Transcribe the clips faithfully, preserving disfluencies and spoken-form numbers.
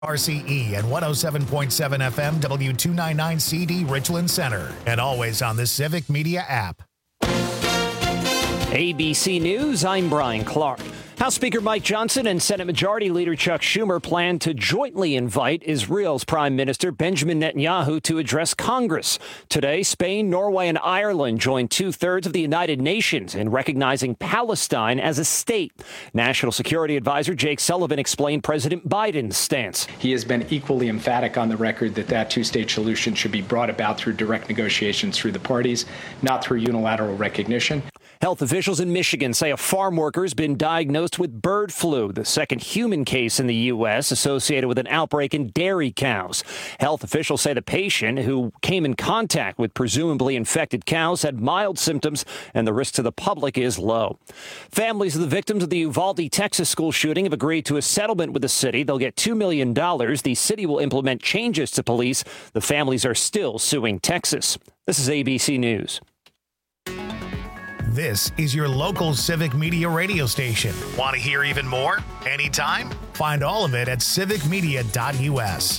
R C E and one oh seven point seven F M W two ninety-nine C D Richland Center, and always on the Civic Media app. A B C News, I'm Brian Clark. House Speaker Mike Johnson and Senate Majority Leader Chuck Schumer plan to jointly invite Israel's Prime Minister Benjamin Netanyahu to address Congress. Today, Spain, Norway, and Ireland joined two-thirds of the United Nations in recognizing Palestine as a state. National Security Advisor Jake Sullivan explained President Biden's stance. He has been equally emphatic on the record that that two-state solution should be brought about through direct negotiations through the parties, not through unilateral recognition. Health officials in Michigan say a farm worker has been diagnosed with bird flu, the second human case in the U S associated with an outbreak in dairy cows. Health officials say the patient, who came in contact with presumably infected cows, had mild symptoms and the risk to the public is low. Families of the victims of the Uvalde, Texas school shooting have agreed to a settlement with the city. They'll get two million dollars. The city will implement changes to police. The families are still suing Texas. This is A B C News. This is your local Civic Media radio station. Want to hear even more? Anytime? Find all of it at civic media dot U S.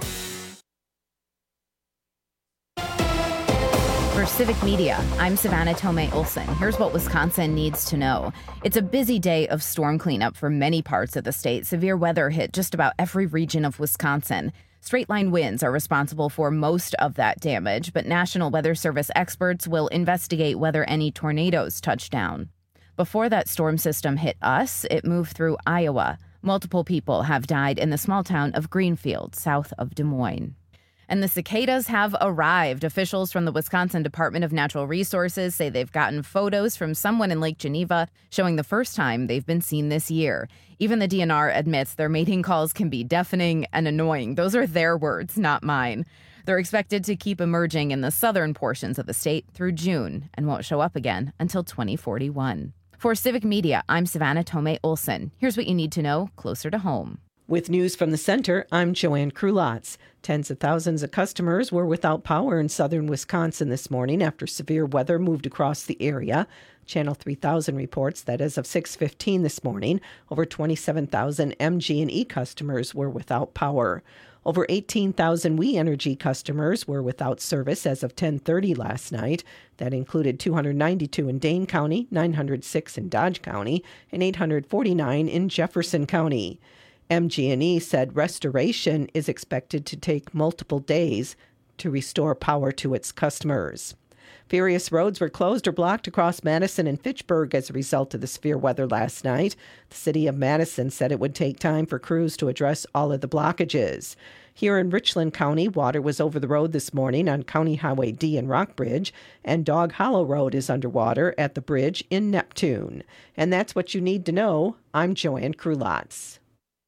For Civic Media, I'm Savannah Tomei Olson. Here's what Wisconsin needs to know. It's a busy day of storm cleanup for many parts of the state. Severe weather hit just about every region of Wisconsin. Straight-line winds are responsible for most of that damage, but National Weather Service experts will investigate whether any tornadoes touch down. Before that storm system hit us, it moved through Iowa. Multiple people have died in the small town of Greenfield, south of Des Moines. And the cicadas have arrived. Officials from the Wisconsin Department of Natural Resources say they've gotten photos from someone in Lake Geneva showing the first time they've been seen this year. Even the D N R admits their mating calls can be deafening and annoying. Those are their words, not mine. They're expected to keep emerging in the southern portions of the state through June and won't show up again until twenty forty-one. For Civic Media, I'm Savannah Tomei Olson. Here's what you need to know closer to home. With news from the center, I'm Joanne Krulotz. Tens of thousands of customers were without power in southern Wisconsin this morning after severe weather moved across the area. Channel three thousand reports that as of six fifteen this morning, over twenty-seven thousand M G and E customers were without power. Over eighteen thousand We Energy customers were without service as of ten thirty last night. That included two hundred ninety-two in Dane County, nine hundred six in Dodge County, and eight hundred forty-nine in Jefferson County. M G and E said restoration is expected to take multiple days to restore power to its customers. Various roads were closed or blocked across Madison and Fitchburg as a result of the severe weather last night. The city of Madison said it would take time for crews to address all of the blockages. Here in Richland County, water was over the road this morning on County Highway D in Rockbridge, and Dog Hollow Road is underwater at the bridge in Neptune. And that's what you need to know. I'm Joanne Krulotz.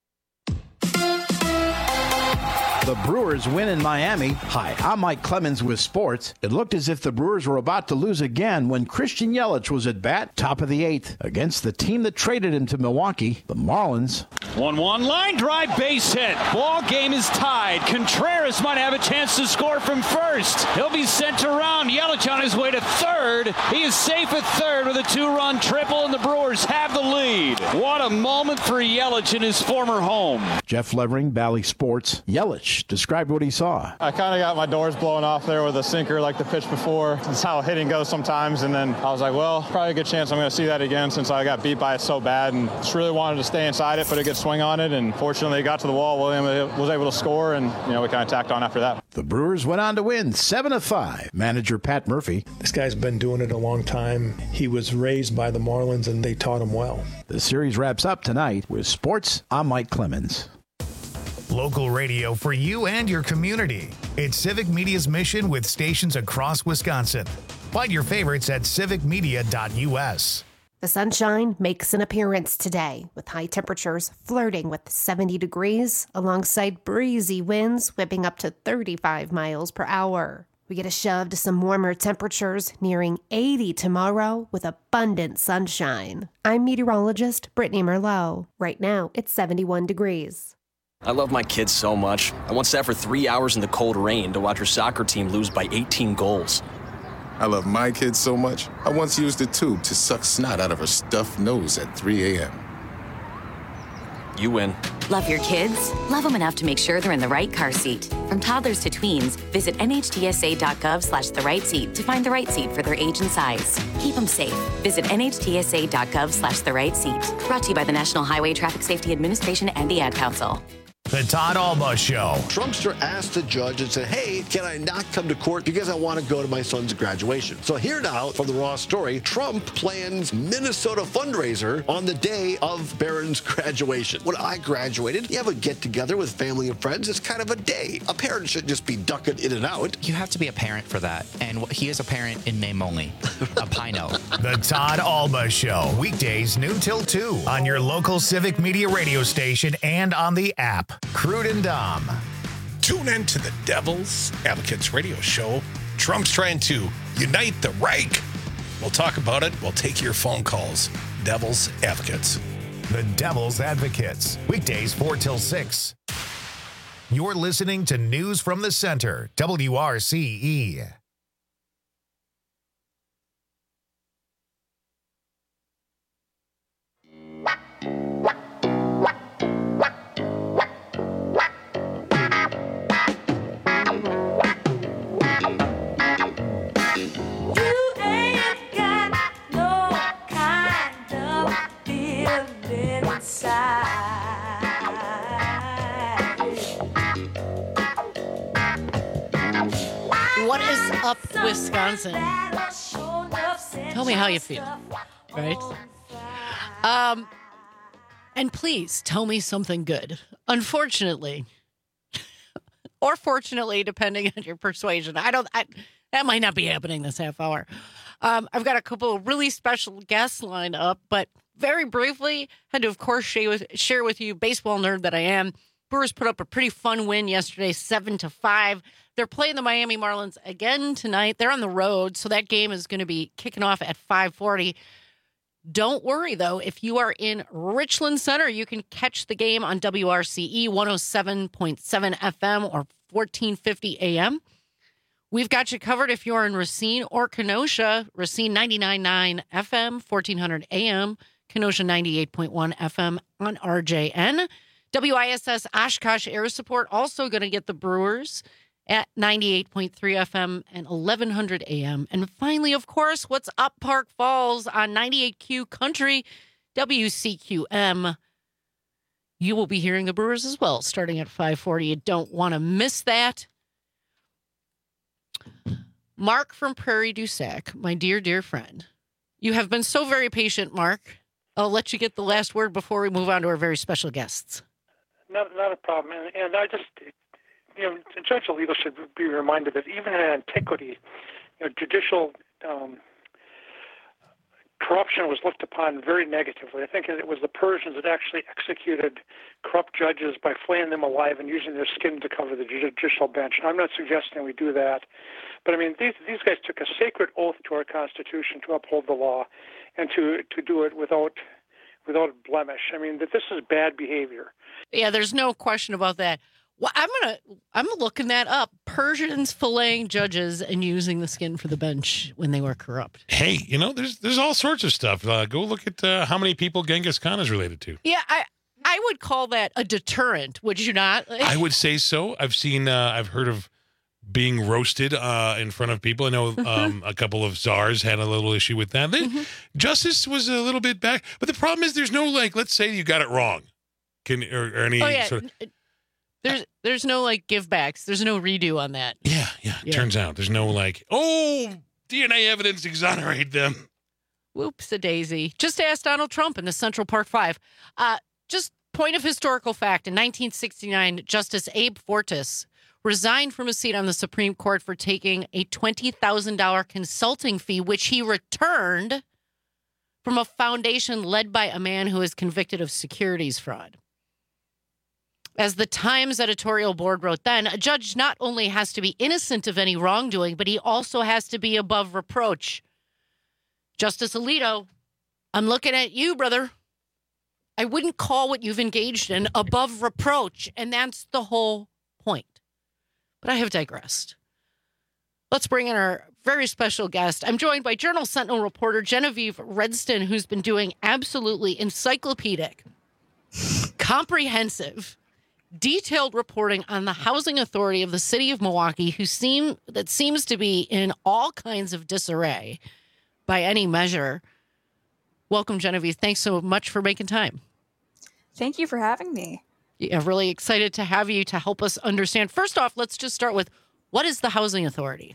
The Brewers win in Miami. Hi, I'm Mike Clemens with sports. It looked as if the Brewers were about to lose again when Christian Yelich was at bat, top of the eighth, against the team that traded him to Milwaukee, the Marlins. one one line drive, base hit. Ball game is tied. Contreras might have a chance to score from first. He'll be sent around. Yelich on his way to third. He is safe at third with a two-run triple, and the Brewers have the lead. What a moment for Yelich in his former home. Jeff Levering, Bally Sports. Yelich described what he saw. I kind of got my doors blown off there with a sinker like the pitch before. That's how hitting goes sometimes. And then I was like, well, probably a good chance I'm going to see that again since I got beat by it so bad. And just really wanted to stay inside it, put a good swing on it. And fortunately, it got to the wall. William was able to score, and you know we kind of tacked on after that. The Brewers went on to win seven to five. Manager Pat Murphy. This guy's been doing it a long time. He was raised by the Marlins, and they taught him well. The series wraps up tonight with sports. I'm Mike Clemens. Local radio for you and your community. It's Civic Media's mission with stations across Wisconsin. Find your favorites at civic media dot U S. The sunshine makes an appearance today, with high temperatures flirting with seventy degrees, alongside breezy winds whipping up to thirty-five miles per hour. We get a shove to some warmer temperatures nearing eighty tomorrow with abundant sunshine. I'm meteorologist Brittany Merlot. Right now, it's seventy-one degrees. I love my kids so much. I once sat for three hours in the cold rain to watch her soccer team lose by eighteen goals. I love my kids so much, I once used a tube to suck snot out of her stuffed nose at three a.m. You win. Love your kids? Love them enough to make sure they're in the right car seat. From toddlers to tweens, visit nhtsa.gov slash the right seat to find the right seat for their age and size. Keep them safe. Visit nhtsa.gov slash the right seat. Brought to you by the National Highway Traffic Safety Administration and the Ad Council. The Todd Alba Show. Trumpster asked the judge and said, hey, can I not come to court because I want to go to my son's graduation? So here now from the Raw story, Trump plans Minnesota fundraiser on the day of Barron's graduation. When I graduated, you have a get-together with family and friends. It's kind of a day. A parent shouldn't just be ducking in and out. You have to be a parent for that. And he is a parent in name only. A Pino. The Todd Alba Show. Weekdays noon till two on your local Civic Media radio station and on the app. Crude and Dom. Tune in to the Devil's Advocates radio show. Trump's trying to unite the right. We'll talk about it. We'll take your phone calls. Devil's Advocates. The Devil's Advocates. Weekdays four till six. You're listening to News from the Center, W R C E. What is up, Wisconsin? Tell me how you feel, right? Um, and please tell me something good. Unfortunately, or fortunately, depending on your persuasion, I don't. I, that might not be happening this half hour. Um, I've got a couple of really special guests lined up, but very briefly, had to, of course, share with, share with you, baseball nerd that I am. Brewers put up a pretty fun win yesterday, seven to five. They're playing the Miami Marlins again tonight. They're on the road, so that game is going to be kicking off at five forty. Don't worry, though. If you are in Richland Center, you can catch the game on W R C E one oh seven point seven F M or fourteen fifty A M. We've got you covered if you're in Racine or Kenosha. Racine ninety-nine point nine F M, fourteen hundred A M. Kenosha ninety-eight point one F M on R J N. W I S S Oshkosh Air Support also going to get the Brewers at ninety-eight point three F M and eleven hundred A M. And finally, of course, what's up Park Falls on ninety-eight Q Country, W C Q M. You will be hearing the Brewers as well, starting at five forty. You don't want to miss that. Mark from Prairie du Sac, my dear, dear friend. You have been so very patient, Mark. I'll let you get the last word before we move on to our very special guests. Not, not a problem. And, and I just, you know, Judge Alito should be reminded that even in antiquity, you know, judicial um, corruption was looked upon very negatively. I think it was the Persians that actually executed corrupt judges by flaying them alive and using their skin to cover the judicial bench. And I'm not suggesting we do that. But, I mean, these these guys took a sacred oath to our Constitution to uphold the law and to, to do it without without blemish. I mean, that this is bad behavior. Yeah, there's no question about that. Well, I'm gonna I'm looking that up. Persians filleting judges and using the skin for the bench when they were corrupt. Hey, you know, there's there's all sorts of stuff. Uh, go look at uh, how many people Genghis Khan is related to. Yeah, I I would call that a deterrent. Would you not? I would say so. I've seen, uh, I've heard of being roasted uh, in front of people. I know um, a couple of czars had a little issue with that. They, mm-hmm. Justice was a little bit back, but the problem is there's no, like, let's say you got it wrong. Can or, or any oh, yeah. sort of. There's there's no like give backs. There's no redo on that. Yeah, yeah. yeah. Turns out there's no like, oh, D N A evidence exonerate them. Whoops a daisy. Just ask Donald Trump in the Central Park Five. Uh, just point of historical fact: in nineteen sixty-nine, Justice Abe Fortas resigned from his seat on the Supreme Court for taking a twenty thousand dollars consulting fee, which he returned from a foundation led by a man who is convicted of securities fraud. As the Times editorial board wrote then, a judge not only has to be innocent of any wrongdoing, but he also has to be above reproach. Justice Alito, I'm looking at you, brother. I wouldn't call what you've engaged in above reproach, and that's the whole point. But I have digressed. Let's bring in our very special guest. I'm joined by Journal Sentinel reporter Genevieve Redston, who's been doing absolutely encyclopedic comprehensive, detailed reporting on the housing authority of the city of Milwaukee, who seem that seems to be in all kinds of disarray by any measure. Welcome, Genevieve. Thanks so much for making time. Thank you for having me. Yeah, really excited to have you to help us understand. First off, let's just start with, what is the housing authority?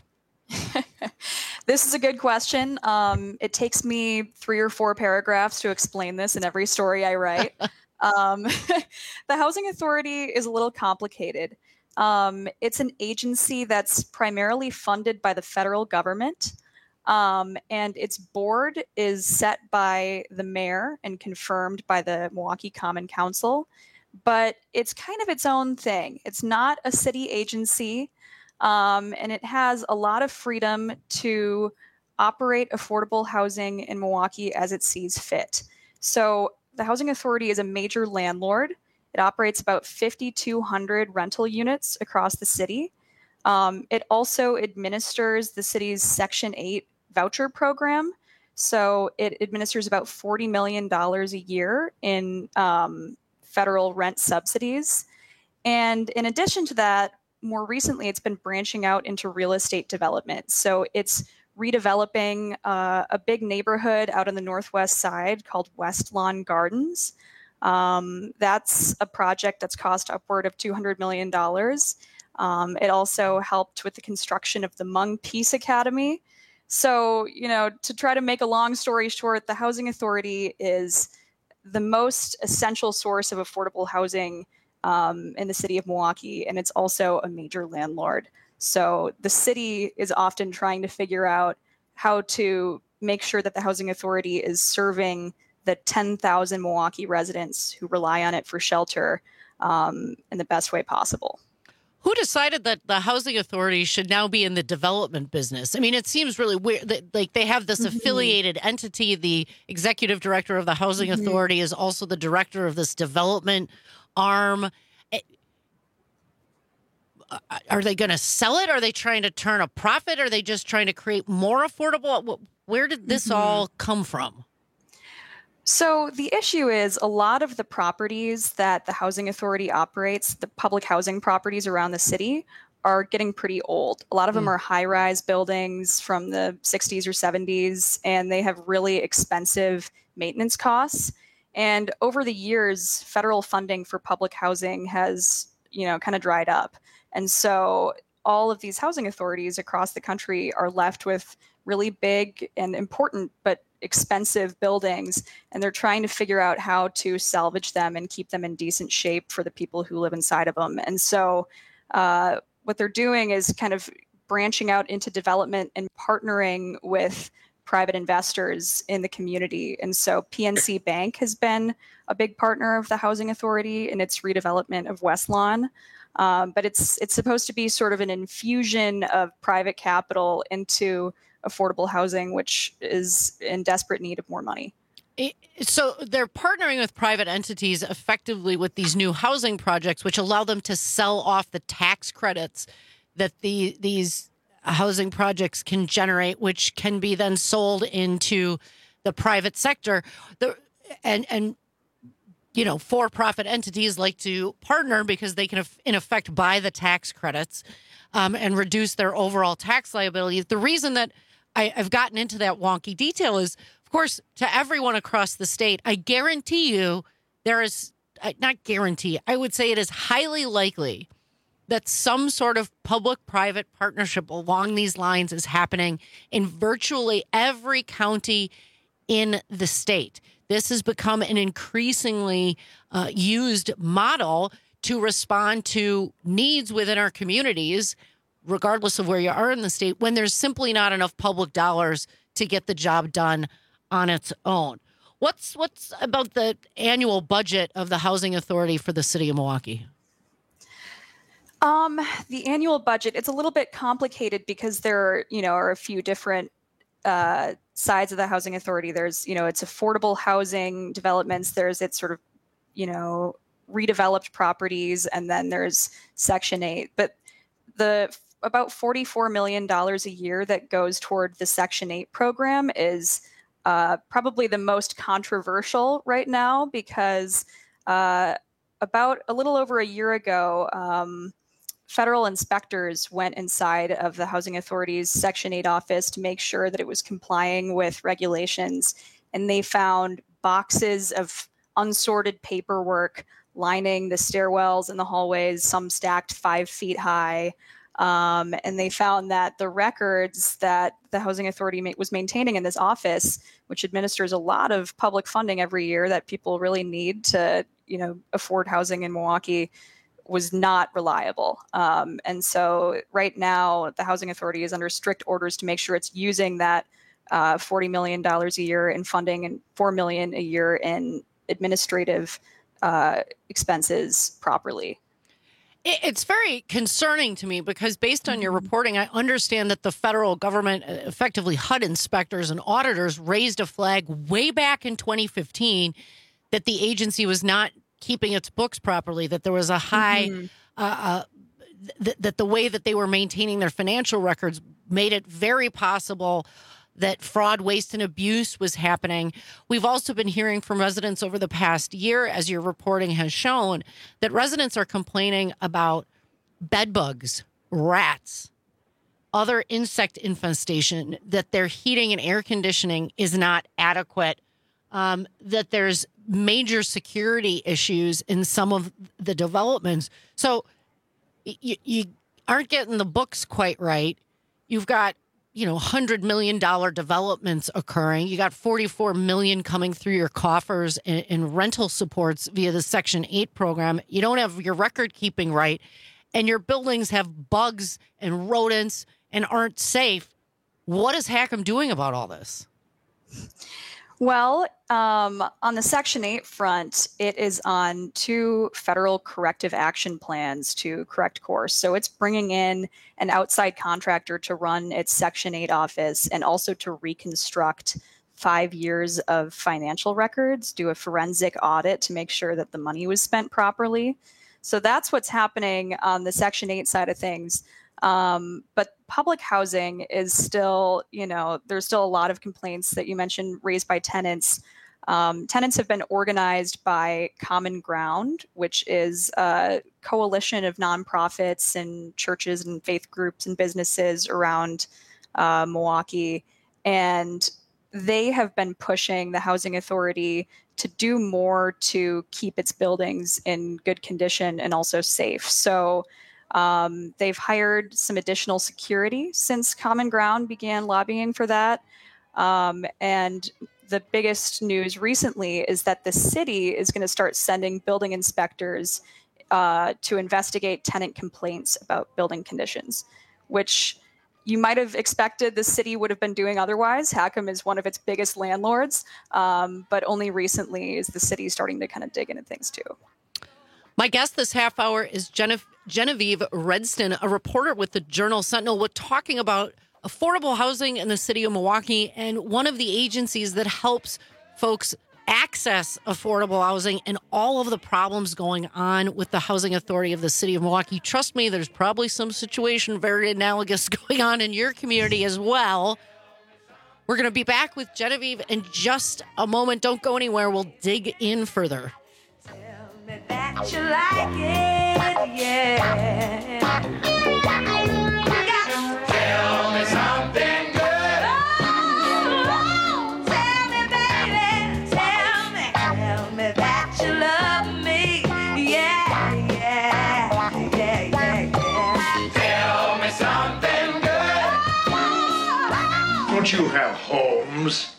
This is a good question. Um, it takes me three or four paragraphs to explain this in every story I write. um, the housing authority is a little complicated. Um, it's an agency that's primarily funded by the federal government. Um, and its board is set by the mayor and confirmed by the Milwaukee Common Council. But it's kind of its own thing. It's not a city agency. Um, and it has a lot of freedom to operate affordable housing in Milwaukee as it sees fit. So the Housing Authority is a major landlord. It operates about five thousand two hundred rental units across the city. Um, it also administers the city's Section eight voucher program. So it administers about forty million dollars a year in um, federal rent subsidies. And in addition to that, more recently, it's been branching out into real estate development. So it's redeveloping uh, a big neighborhood out on the northwest side called West Lawn Gardens. Um, that's a project that's cost upward of two hundred million dollars. Um, it also helped with the construction of the Hmong Peace Academy. So, you know, to try to make a long story short, the Housing Authority is the most essential source of affordable housing Um, in the city of Milwaukee, and it's also a major landlord. So the city is often trying to figure out how to make sure that the Housing Authority is serving the ten thousand Milwaukee residents who rely on it for shelter um, in the best way possible. Who decided that the Housing Authority should now be in the development business? I mean, it seems really weird that, like, they have this mm-hmm. affiliated entity. The executive director of the Housing mm-hmm. Authority is also the director of this development arm. Are they going to sell it? Are they trying to turn a profit? Are they just trying to create more affordable? Where did this mm-hmm. all come from? So the issue is a lot of the properties that the Housing Authority operates, the public housing properties around the city, are getting pretty old. A lot of mm. them are high-rise buildings from the sixties or seventies, and they have really expensive maintenance costs. And over the years, federal funding for public housing has, you know, kind of dried up. And so all of these housing authorities across the country are left with really big and important but expensive buildings, and they're trying to figure out how to salvage them and keep them in decent shape for the people who live inside of them. And so uh, what they're doing is kind of branching out into development and partnering with private investors in the community. And so P N C Bank has been a big partner of the Housing Authority in its redevelopment of West Lawn. Um, but it's it's supposed to be sort of an infusion of private capital into affordable housing, which is in desperate need of more money. So they're partnering with private entities effectively with these new housing projects, which allow them to sell off the tax credits that the these housing projects can generate, which can be then sold into the private sector. The, and and you know, for-profit entities like to partner because they can, in effect, buy the tax credits um, and reduce their overall tax liability. The reason that I, I've gotten into that wonky detail is, of course, to everyone across the state, I guarantee you there is, not guarantee, I would say it is highly likely that some sort of public-private partnership along these lines is happening in virtually every county in the state. This has become an increasingly uh, used model to respond to needs within our communities, regardless of where you are in the state, when there's simply not enough public dollars to get the job done on its own. What's what's about the annual budget of the Housing Authority for the city of Milwaukee? Um, the annual budget, it's a little bit complicated because there, you know, are a few different uh, sides of the Housing Authority. There's, you know, it's affordable housing developments. There's its sort of, you know, redeveloped properties, and then there's Section eight. But the about forty-four million dollars a year that goes toward the Section eight program is uh, probably the most controversial right now because uh, about a little over a year ago, um, federal inspectors went inside of the Housing Authority's Section eight office to make sure that it was complying with regulations. And they found boxes of unsorted paperwork lining the stairwells and the hallways, some stacked five feet high. Um, and they found that the records that the Housing Authority ma- was maintaining in this office, which administers a lot of public funding every year that people really need to, you know, afford housing in Milwaukee, was not reliable. Um, and so right now, the Housing Authority is under strict orders to make sure it's using that uh, forty million dollars a year in funding and four million dollars a year in administrative uh, expenses properly. It's very concerning to me because based on your reporting, I understand that the federal government, effectively H U D inspectors and auditors, raised a flag way back in twenty fifteen that the agency was not keeping its books properly, that there was a high, mm-hmm. uh, uh, th- that the way that they were maintaining their financial records made it very possible that fraud, waste, and abuse was happening. We've also been hearing from residents over the past year, as your reporting has shown, that residents are complaining about bed bugs, rats, other insect infestation, that their heating and air conditioning is not adequate, um, that there's major security issues in some of the developments. So you, you aren't getting the books quite right. You've got you know, one hundred million dollars developments occurring. You got forty-four million dollars coming through your coffers in, in rental supports via the Section eight program. You don't have your record keeping right, and your buildings have bugs and rodents and aren't safe. What is Hackham doing about all this? Well, um, on the Section eight front, it is on two federal corrective action plans to correct course. So it's bringing in an outside contractor to run its Section eight office and also to reconstruct five years of financial records, do a forensic audit to make sure that the money was spent properly. So that's what's happening on the Section eight side of things. Um, but public housing is still, you know, there's still a lot of complaints that you mentioned raised by tenants. Um, tenants have been organized by Common Ground, which is a coalition of nonprofits and churches and faith groups and businesses around uh, Milwaukee. And they have been pushing the Housing Authority to do more to keep its buildings in good condition and also safe. So Um, they've hired some additional security since Common Ground began lobbying for that. Um, and the biggest news recently is that the city is going to start sending building inspectors uh, to investigate tenant complaints about building conditions, which you might have expected the city would have been doing otherwise. Hackham is one of its biggest landlords, um, but only recently is the city starting to kind of dig into things too. My guest this half hour is Genevieve, Genevieve Redston, a reporter with the Journal Sentinel. We're talking about affordable housing in the city of Milwaukee and one of the agencies that helps folks access affordable housing and all of the problems going on with the Housing Authority of the city of Milwaukee. Trust me, there's probably some situation very analogous going on in your community as well. We're going to be back with Genevieve in just a moment. Don't go anywhere. We'll dig in further. That you like it, yeah. Tell me something good. Oh, tell me, baby, tell me, tell me that you love me, yeah, yeah, yeah, yeah, yeah. Tell me something good. Don't you have homes?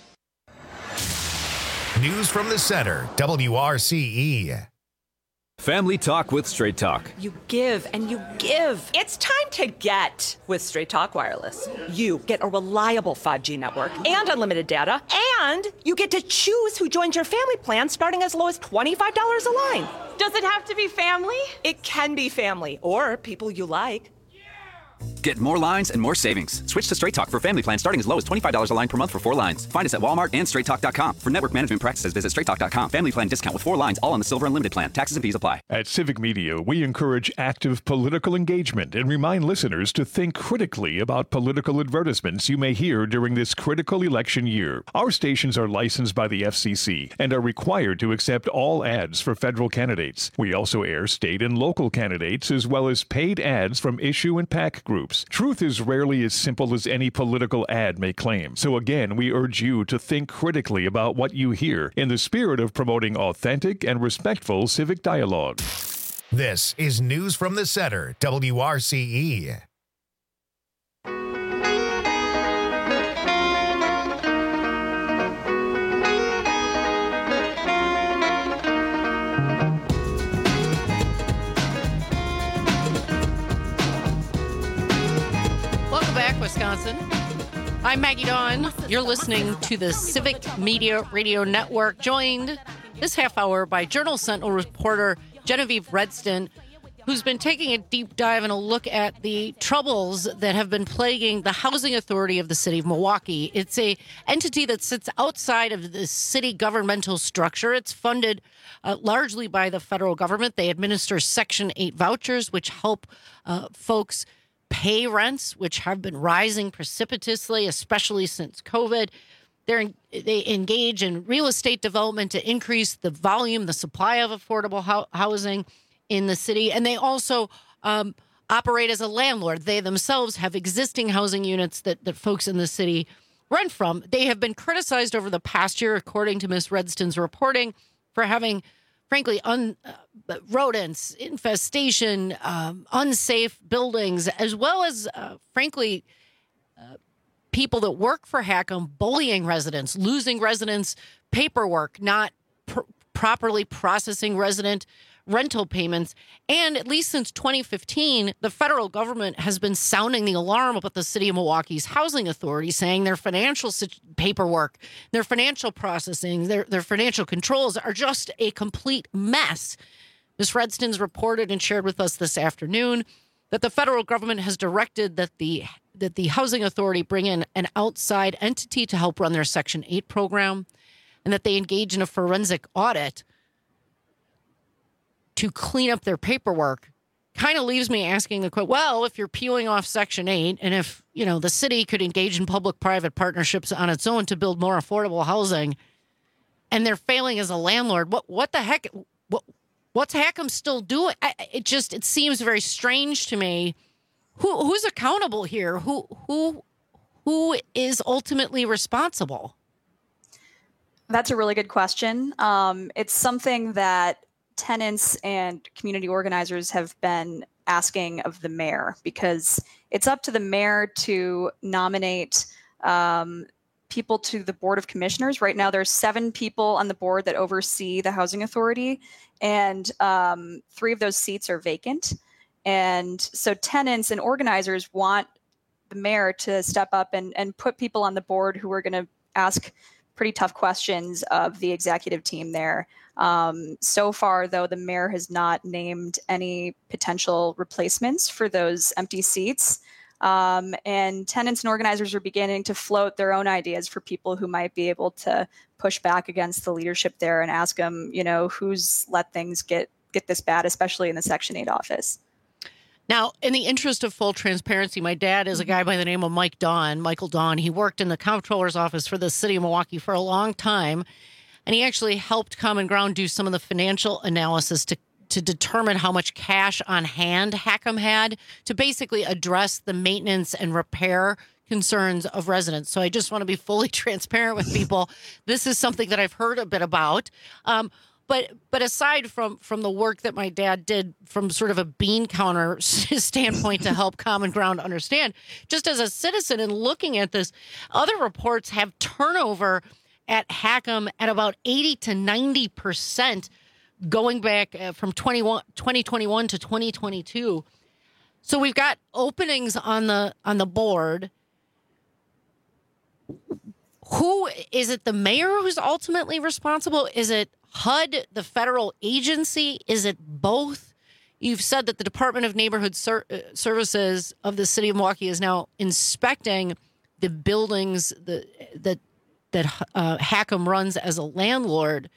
News from the center, W R C E. Family Talk with Straight Talk. You give and you give. It's time to get with Straight Talk Wireless. You get a reliable five G network and unlimited data, and you get to choose who joins your family plan starting as low as twenty-five dollars a line. Does it have to be family? It can be family or people you like. Get more lines and more savings. Switch to Straight Talk for family plans starting as low as twenty-five dollars a line per month for four lines. Find us at Walmart and straight talk dot com. For network management practices, visit straight talk dot com. Family plan discount with four lines, all on the Silver Unlimited plan. Taxes and fees apply. At Civic Media, we encourage active political engagement and remind listeners to think critically about political advertisements you may hear during this critical election year. Our stations are licensed by the F C C and are required to accept all ads for federal candidates. We also air state and local candidates as well as paid ads from issue and PAC groups. Truth is rarely as simple as any political ad may claim. So again, we urge you to think critically about what you hear in the spirit of promoting authentic and respectful civic dialogue. This is News from the Center, W R C E. Wisconsin. I'm Maggie Dawn. You're listening to the Civic Media Radio Network, joined this half hour by Journal Sentinel reporter Genevieve Redston, who's been taking a deep dive and a look at the troubles that have been plaguing the Housing Authority of the city of Milwaukee. It's a entity that sits outside of the city governmental structure. It's funded uh, largely by the federal government. They administer Section eight vouchers, which help uh, folks pay rents, which have been rising precipitously, especially since COVID. They're, they engage in real estate development to increase the volume, the supply of affordable ho- housing in the city. And they also um, operate as a landlord. They themselves have existing housing units that, that folks in the city rent from. They have been criticized over the past year, according to Miz Redston's reporting, for having frankly, un, uh, rodents, infestation, um, unsafe buildings, as well as, uh, frankly, uh, people that work for Hackham bullying residents, losing residents' paperwork, not pr- properly processing resident rental payments. And at least since twenty fifteen, the federal government has been sounding the alarm about the city of Milwaukee's housing authority, saying their financial paperwork, their financial processing, their, their financial controls are just a complete mess. Miz Redston's reported and shared with us this afternoon that the federal government has directed that the that the housing authority bring in an outside entity to help run their Section eight program, and that they engage in a forensic audit to clean up their paperwork. Kind of leaves me asking the question, well, if you're peeling off Section eight, and if, you know, the city could engage in public-private partnerships on its own to build more affordable housing, and they're failing as a landlord, what what the heck, what, what's Hackham still doing? I, it just, it seems very strange to me. Who Who's accountable here? Who Who Who is ultimately responsible? That's a really good question. Um, it's something that tenants and community organizers have been asking of the mayor, because it's up to the mayor to nominate um, people to the Board of Commissioners. Right now, there's seven people on the board that oversee the Housing Authority, and um, three of those seats are vacant. And so tenants and organizers want the mayor to step up and, and put people on the board who are going to ask pretty tough questions of the executive team there. Um, so far, though, the mayor has not named any potential replacements for those empty seats. Um, and tenants and organizers are beginning to float their own ideas for people who might be able to push back against the leadership there and ask them, you know, who's let things get, get this bad, especially in the Section eight office. Now, in the interest of full transparency, my dad is a guy by the name of Mike Dawn, Michael Dawn. He worked in the comptroller's office for the city of Milwaukee for a long time. And he actually helped Common Ground do some of the financial analysis to, to determine how much cash on hand Hackham had to basically address the maintenance and repair concerns of residents. So I just want to be fully transparent with people. This is something that I've heard a bit about. Um, but but aside from, from the work that my dad did from sort of a bean counter standpoint to help Common Ground understand, just as a citizen and looking at this, other reports have turnover at Hackham at about eighty to ninety percent going back uh, from twenty twenty-one to twenty twenty-two. So we've got openings on the on the board. Who is it? The mayor who's ultimately responsible? Is it H U D, the federal agency? Is it both? You've said that the Department of Neighborhood Ser- uh, Services of the city of Milwaukee is now inspecting the buildings that that, that uh, Hackham runs as a landlord.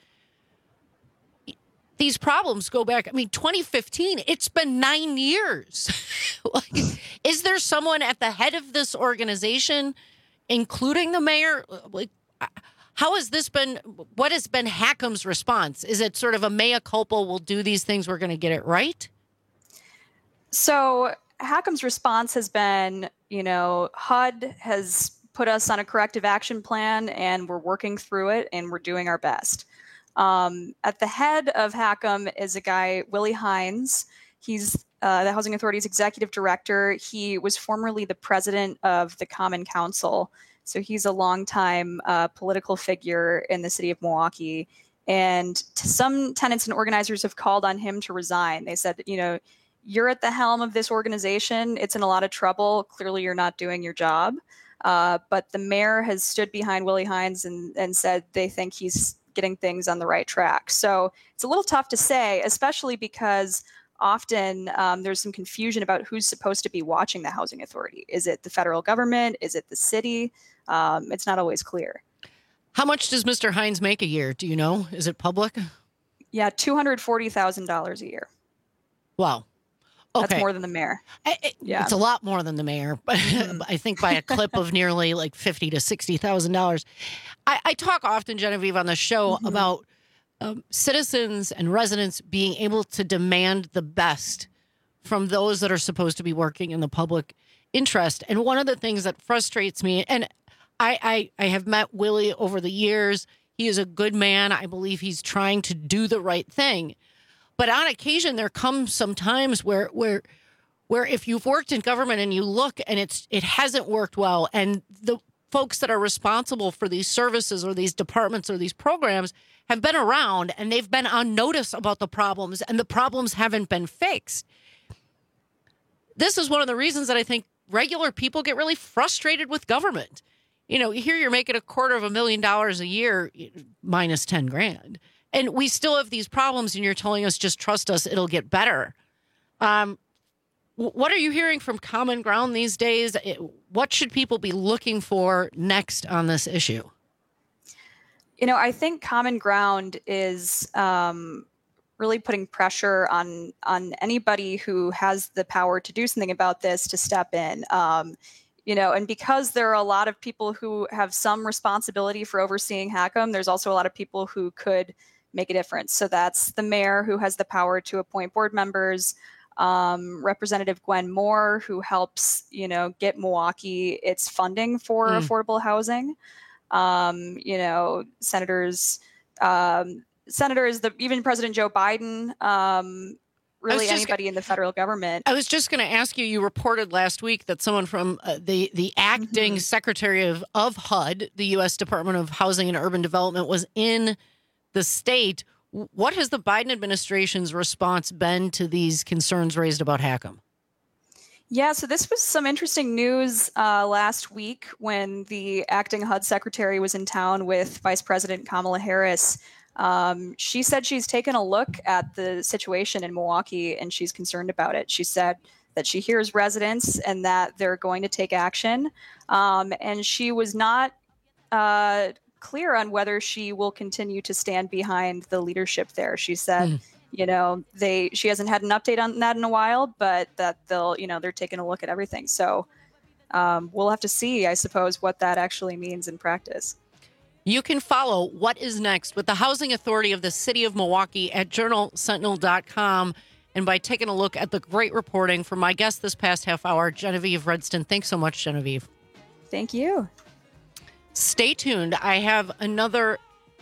These problems go back, I mean, twenty fifteen, it's been nine years. Like, is there someone at the head of this organization, including the mayor? Like, how has this been, what has been Hackham's response? Is it sort of a mea culpa, we'll do these things, we're going to get it right? So Hackham's response has been, you know, H U D has put us on a corrective action plan and we're working through it and we're doing our best. Um, at the head of Hackham is a guy, Willie Hines. He's uh, the Housing Authority's executive director. He was formerly the president of the Common Council. So he's a longtime uh, political figure in the city of Milwaukee. And to some tenants and organizers have called on him to resign. They said, you know, you're at the helm of this organization. It's in a lot of trouble. Clearly, you're not doing your job. Uh, but the mayor has stood behind Willie Hines and, and said they think he's getting things on the right track. So it's a little tough to say, especially because often um, there's some confusion about who's supposed to be watching the housing authority. Is it the federal government? Is it the city? Um, it's not always clear. How much does Mister Hines make a year? Do you know? Is it public? Yeah, two hundred forty thousand dollars a year. Wow. Okay. That's more than the mayor. It, yeah. It's a lot more than the mayor, but mm-hmm. I think by a clip of nearly like fifty to sixty thousand dollars. I, I talk often, Genevieve, on the show mm-hmm. about um, citizens and residents being able to demand the best from those that are supposed to be working in the public interest. And one of the things that frustrates me, and I, I, I have met Willie over the years. He is a good man. I believe he's trying to do the right thing. But on occasion, there comes some times where where where if you've worked in government and you look and it's it hasn't worked well, and the folks that are responsible for these services or these departments or these programs have been around and they've been on notice about the problems and the problems haven't been fixed. This is one of the reasons that I think regular people get really frustrated with government. You know, here you're making a quarter of a million dollars a year minus ten grand. And we still have these problems, and you're telling us just trust us, it'll get better. Um, what are you hearing from Common Ground these days? What should people be looking for next on this issue? You know, I think Common Ground is um, really putting pressure on on anybody who has the power to do something about this to step in. Um, you know, and because there are a lot of people who have some responsibility for overseeing Hackham, there's also a lot of people who could make a difference. So that's the mayor, who has the power to appoint board members, um, Representative Gwen Moore, who helps, you know, get Milwaukee its funding for mm. affordable housing. Um, you know, senators, um, senators, the even President Joe Biden, um, really anybody just, in the federal government. I was just going to ask you, you reported last week that someone from uh, the, the acting mm-hmm. secretary of, of H U D, the U S Department of Housing and Urban Development, was in the state. What has the Biden administration's response been to these concerns raised about Hackham? Yeah, so this was some interesting news uh, last week when the acting H U D secretary was in town with Vice President Kamala Harris. Um, she said she's taken a look at the situation in Milwaukee and she's concerned about it. She said that she hears residents and that they're going to take action. Um, and she was not uh, clear on whether she will continue to stand behind the leadership there. She said, mm. you know, they she hasn't had an update on that in a while, but that they'll, you know, they're taking a look at everything. So um, we'll have to see, I suppose, what that actually means in practice. You can follow What Is Next with the Housing Authority of the City of Milwaukee at journal sentinel dot com and by taking a look at the great reporting from my guest this past half hour, Genevieve Redston. Thanks so much, Genevieve. Thank you. Stay tuned. I have another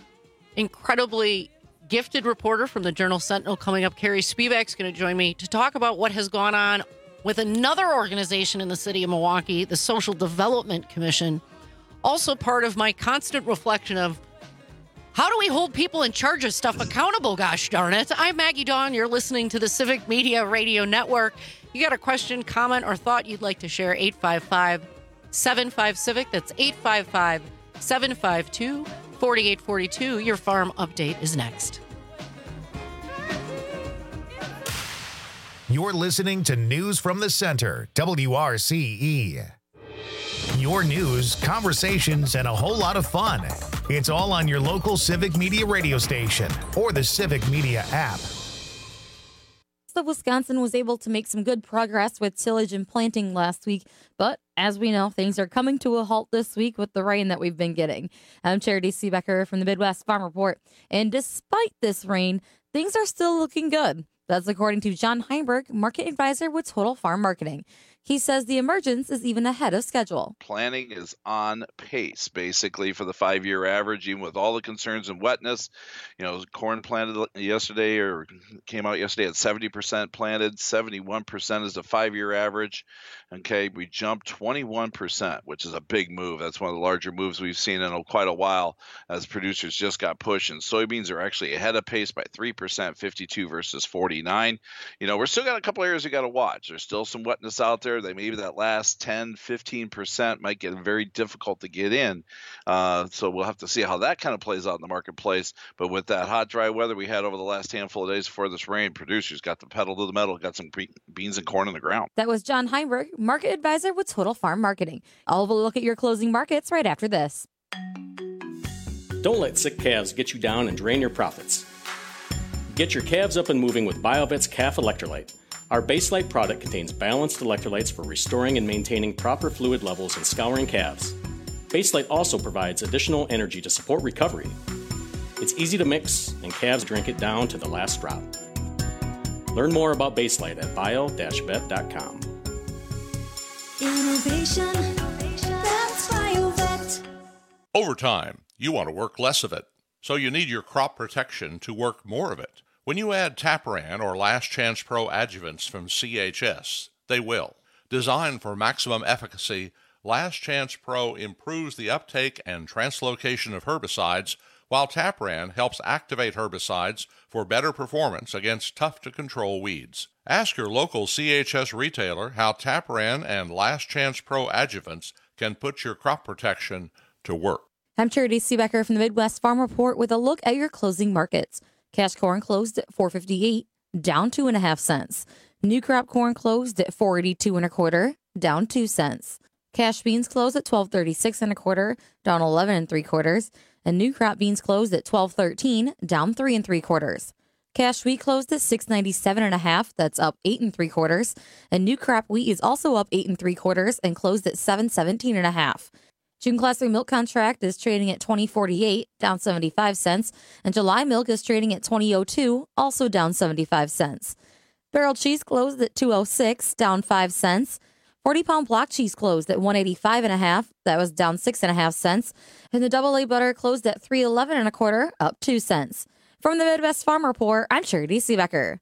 incredibly gifted reporter from the Journal Sentinel coming up. Carrie Spivak's going to join me to talk about what has gone on with another organization in the city of Milwaukee, the Social Development Commission. Also part of my constant reflection of how do we hold people in charge of stuff accountable, gosh darn it. I'm Maggie Dawn. You're listening to the Civic Media Radio Network. You got a question, comment, or thought you'd like to share, eight five five, seven five, CIVIC. That's eight five five, seven five two, four eight four two. Your farm update is next. You're listening to News from the Center, W R C E. Your news, conversations, and a whole lot of fun. It's all on your local Civic Media radio station or the Civic Media app. So Wisconsin was able to make some good progress with tillage and planting last week, but as we know, things are coming to a halt this week with the rain that we've been getting. I'm Charity Seebecker from the Midwest Farm Report, and despite this rain, things are still looking good. That's according to John Heinberg, market advisor with Total Farm Marketing. He says the emergence is even ahead of schedule. Planting is on pace, basically, for the five-year average, even with all the concerns and wetness. You know, corn planted yesterday or came out yesterday at seventy percent planted. seventy-one percent is the five-year average. Okay, we jumped twenty-one percent, which is a big move. That's one of the larger moves we've seen in quite a while as producers just got pushed. And soybeans are actually ahead of pace by three percent, fifty-two versus forty-nine. You know, we're still got a couple areas we got to watch. There's still some wetness out there. They maybe that last ten, fifteen percent might get very difficult to get in. Uh, so we'll have to see how that kind of plays out in the marketplace. But with that hot, dry weather we had over the last handful of days before this rain, producers got the pedal to the metal, got some beans and corn in the ground. That was John Heinberg, market advisor with Total Farm Marketing. I'll look at your closing markets right after this. Don't let sick calves get you down and drain your profits. Get your calves up and moving with BioVet's Calf Electrolyte. Our Baselite product contains balanced electrolytes for restoring and maintaining proper fluid levels in scouring calves. Baselite also provides additional energy to support recovery. It's easy to mix, and calves drink it down to the last drop. Learn more about Baselite at bio dash vet dot com. Innovation, that's BioVet. Overtime. You want to work less of it, so you need your crop protection to work more of it. When you add Tapran or Last Chance Pro adjuvants from C H S, they will. Designed for maximum efficacy, Last Chance Pro improves the uptake and translocation of herbicides, while Tapran helps activate herbicides for better performance against tough-to-control weeds. Ask your local C H S retailer how Tapran and Last Chance Pro adjuvants can put your crop protection to work. I'm Charity Seebecker from the Midwest Farm Report with a look at your closing markets. Cash corn closed at four fifty-eight, down two and a half cents. New crop corn closed at four eighty-two and a quarter, down two cents. Cash beans closed at twelve thirty-six and a quarter, down eleven and three quarters. And new crop beans closed at twelve thirteen, down three and three quarters. Cash wheat closed at six ninety-seven and a half, that's up eight and three quarters. And new crop wheat is also up eight and three quarters and closed at seven seventeen and a half. June Class three milk contract is trading at twenty forty-eight, down seventy-five cents, and July milk is trading at twenty oh two, also down seventy-five cents. Barrel cheese closed at two oh six, down five cents. forty pound block cheese closed at one eighty-five and a half, that was down six and a half cents, and the double A butter closed at three eleven and a quarter, up two cents. From the Midwest Farm Report, I'm Charity Seebecker.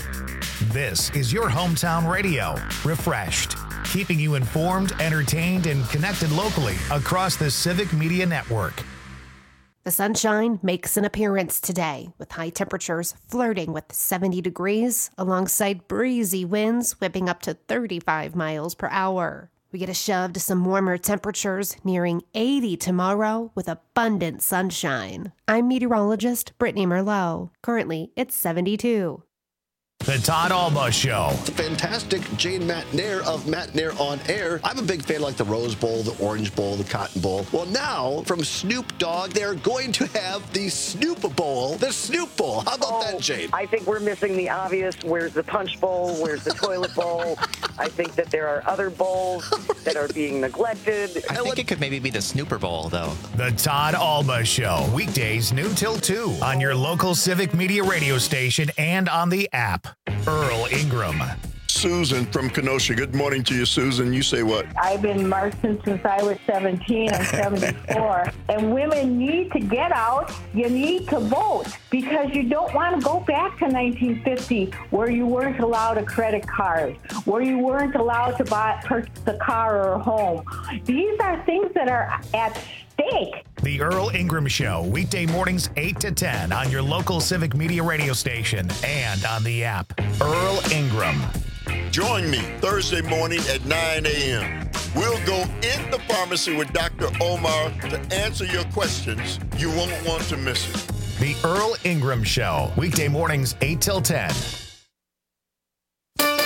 This is your hometown radio, refreshed, keeping you informed, entertained, and connected locally across the Civic Media Network. The sunshine makes an appearance today, with high temperatures flirting with seventy degrees, alongside breezy winds whipping up to thirty-five miles per hour. We get a shove to some warmer temperatures nearing eighty tomorrow with abundant sunshine. I'm meteorologist Brittany Merlot. Currently, it's seventy-two. The Todd Alba Show. The fantastic Jane McNair of McNair on Air. I'm a big fan of like the Rose Bowl, the Orange Bowl, the Cotton Bowl. Well, now from Snoop Dogg, they're going to have the Snoop Bowl, the Snoop Bowl. How about oh, that, Jane? I think we're missing the obvious. Where's the Punch Bowl? Where's the Toilet Bowl? I think that there are other bowls that are being neglected. I think it could maybe be the Snooper Bowl, though. The Todd Alba Show. Weekdays noon till two on your local Civic Media radio station and on the app. Earl Ingram. Susan from Kenosha. Good morning to you, Susan. You say what? I've been marching since I was seventeen. I'm seventy-four. And women need to get out. You need to vote because you don't want to go back to nineteen fifty where you weren't allowed a credit card, where you weren't allowed to buy purchase a car or a home. These are things that are at stake. The Earl Ingram Show, weekday mornings eight to ten on your local Civic Media radio station and on the app. Earl Ingram. Join me Thursday morning at nine a.m. We'll go in the pharmacy with Doctor Omar to answer your questions. You won't want to miss it. The Earl Ingram Show, weekday mornings eight till ten.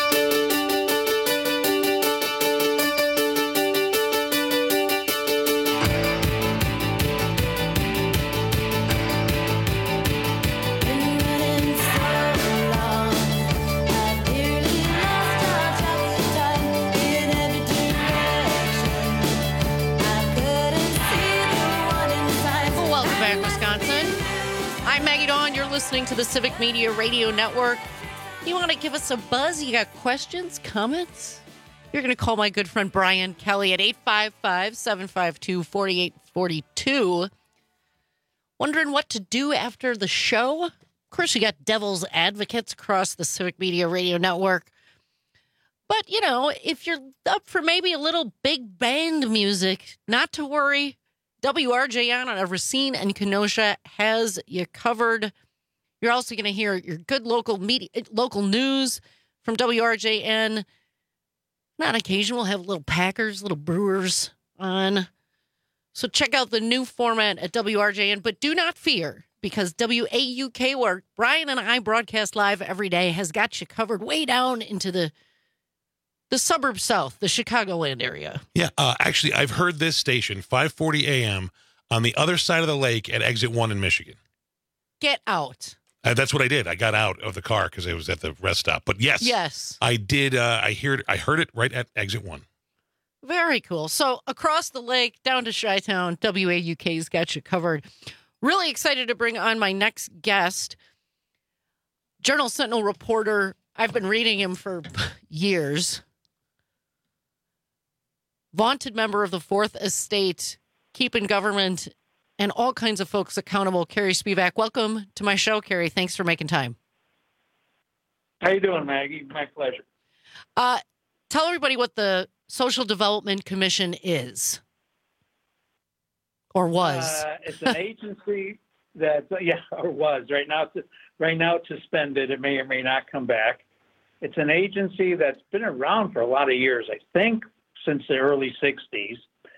I'm Maggie Dawn. You're listening to the Civic Media Radio Network. You want to give us a buzz? You got questions, comments? You're going to call my good friend Brian Kelly at eight five five, seven five two, four eight four two. Wondering what to do after the show? Of course, you got devil's advocates across the Civic Media Radio Network. But, you know, if you're up for maybe a little big band music, not to worry. W R J N out of Racine and Kenosha has you covered. You're also going to hear your good local media, local news from W R J N. And on occasion, we'll have little Packers, little Brewers on. So check out the new format at W R J N. But do not fear, because W A U K, where Brian and I broadcast live every day, has got you covered way down into the the suburb south, the Chicagoland area. Yeah, uh, actually, I've heard this station, five forty a.m., on the other side of the lake at Exit one in Michigan. Get out. Uh, that's what I did. I got out of the car because I was at the rest stop. But yes, yes, I did. Uh, I heard. I heard it right at Exit one. Very cool. So across the lake, down to Chi-Town, W A U K's got you covered. Really excited to bring on my next guest, Journal Sentinel reporter. I've been reading him for years. Vaunted member of the Fourth Estate, keeping government and all kinds of folks accountable, Kerry Spivak. Welcome to my show, Kerry. Thanks for making time. How you doing, Maggie? My pleasure. Uh, tell everybody what the Social Development Commission is, or was. Uh, it's an agency that, yeah, or was. Right now, it's, right now it's suspended. It may or may not come back. It's an agency that's been around for a lot of years, I think, since the early sixties.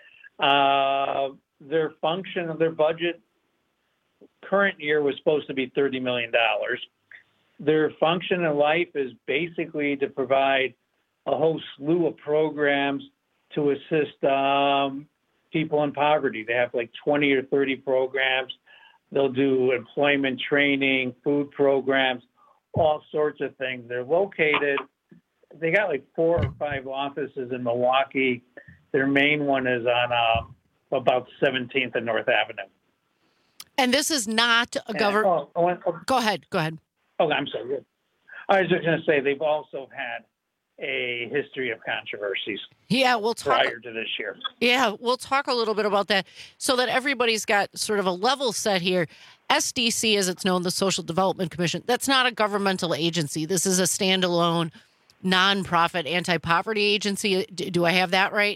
Uh, their function of their budget current year was supposed to be thirty million dollars. Their function in life is basically to provide a whole slew of programs to assist um, people in poverty. They have like twenty or thirty programs. They'll do employment training, food programs, all sorts of things. They're located They got like four or five offices in Milwaukee. Their main one is on um, about seventeenth and North Avenue. And this is not a government. Oh, oh, oh, go ahead. Go ahead. Oh, I'm sorry. I was just going to say they've also had a history of controversies. Yeah, we'll talk prior to this year. Yeah, we'll talk a little bit about that so that everybody's got sort of a level set here. S D C, as it's known, the Social Development Commission, that's not a governmental agency. This is a standalone, nonprofit anti-poverty agency. D- do I have that right?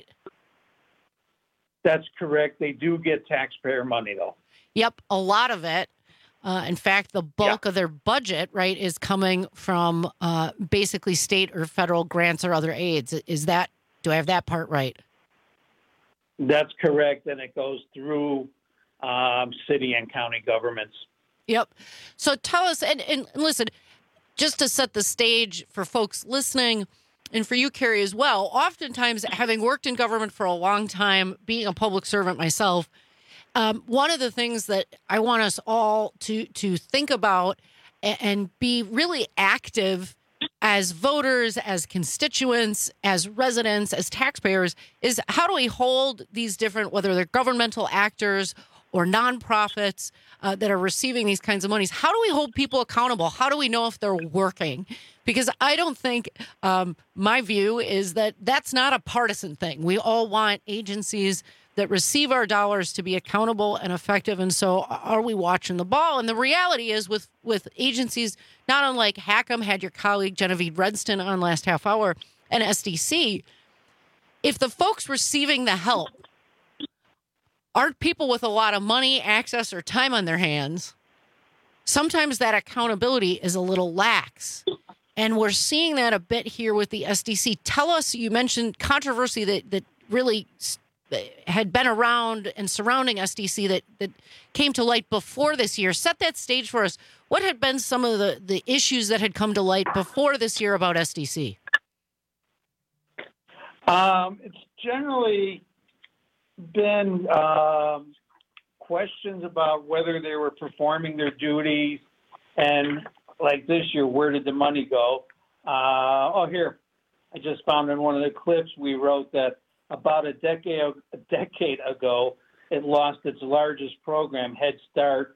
That's correct. They do get taxpayer money, though. Yep, a lot of it. Uh, in fact, the bulk yeah. of their budget, right, is coming from uh, basically state or federal grants or other aids. Is that, do I have that part right? That's correct. And it goes through um, city and county governments. Yep. So tell us, and, and listen, just to set the stage for folks listening and for you, Kerry, as well, oftentimes having worked in government for a long time, being a public servant myself, Um, one of the things that I want us all to to think about and, and be really active as voters, as constituents, as residents, as taxpayers is how do we hold these different, whether they're governmental actors or nonprofits uh, that are receiving these kinds of monies, how do we hold people accountable? How do we know if they're working? Because I don't think um, my view is that that's not a partisan thing. We all want agencies that receive our dollars to be accountable and effective. And so are we watching the ball? And the reality is with, with agencies, not unlike Hackham, had your colleague Genevieve Redston on last half hour, and S D C, if the folks receiving the help aren't people with a lot of money, access, or time on their hands, sometimes that accountability is a little lax. And we're seeing that a bit here with the S D C. Tell us, you mentioned controversy that, that really had been around and surrounding S D C that, that came to light before this year. Set that stage for us. What had been some of the, the issues that had come to light before this year about S D C? Um, it's generally been um, questions about whether they were performing their duties, and like this year, where did the money go? Uh, oh, here, I just found in one of the clips we wrote that about a decade a decade ago, it lost its largest program, Head Start,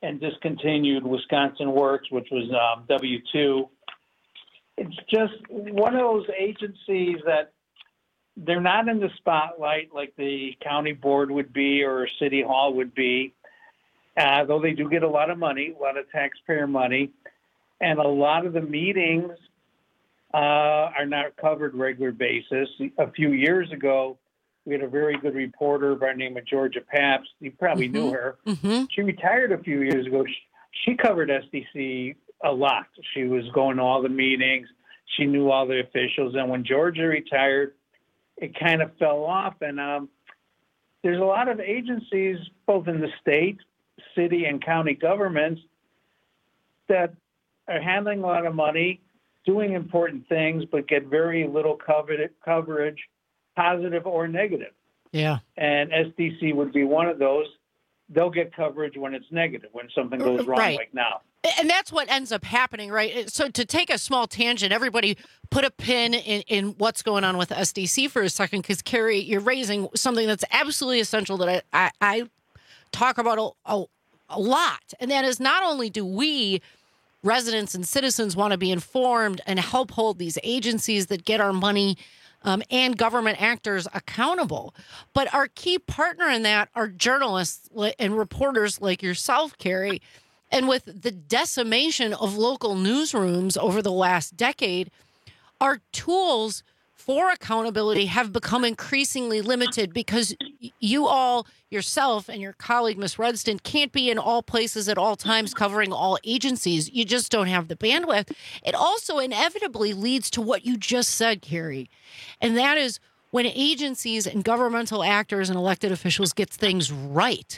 and discontinued Wisconsin Works, which was um, W two. It's just one of those agencies that they're not in the spotlight like the county board would be or city hall would be, uh, though they do get a lot of money, a lot of taxpayer money, and a lot of the meetings uh, are not covered regular basis. A few years ago, we had a very good reporter by the name of Georgia Pabst. You probably Mm-hmm. knew her. Mm-hmm. She retired a few years ago. She, she covered S D C a lot. She was going to all the meetings. She knew all the officials. And when Georgia retired, it kind of fell off. And um, there's a lot of agencies, both in the state, city, and county governments, that are handling a lot of money, doing important things, but get very little cover- coverage, positive or negative. Yeah. And S D C would be one of those. They'll get coverage when it's negative, when something goes wrong, Right. like now. And that's what ends up happening, right? So to take a small tangent, everybody put a pin in, in what's going on with S D C for a second, because Carrie, you're raising something that's absolutely essential that I, I, I talk about a, a, a lot. And that is, not only do we residents and citizens want to be informed and help hold these agencies that get our money um, and government actors accountable, but our key partner in that are journalists li- and reporters like yourself, Carrie. And with the decimation of local newsrooms over the last decade, our tools for accountability have become increasingly limited, because you all, yourself and your colleague, Miss Redston, can't be in all places at all times covering all agencies. You just don't have the bandwidth. It also inevitably leads to what you just said, Carrie, and that is when agencies and governmental actors and elected officials get things right,